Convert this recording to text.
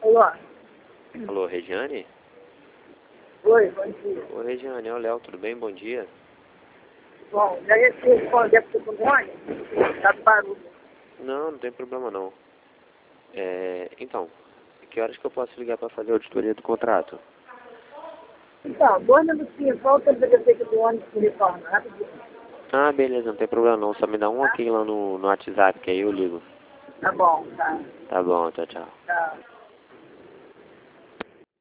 Alô? Alô, Regiane? Oi, bom dia. Oi, Regiane, é o Léo, tudo bem? Bom dia. Bom, já ia te responder pro telefone, tá do barulho. Não, não tem problema não. Então, que horas que eu posso ligar para fazer a auditoria do contrato? Então, 2 minutinhos, só o tempo que eu sei que do ônibus me retorna, rapidinho. Ah, beleza, não tem problema não. Só me dá um ok lá no WhatsApp, que aí eu ligo. Tá bom, tá. Tá bom, tchau, tchau. Tá.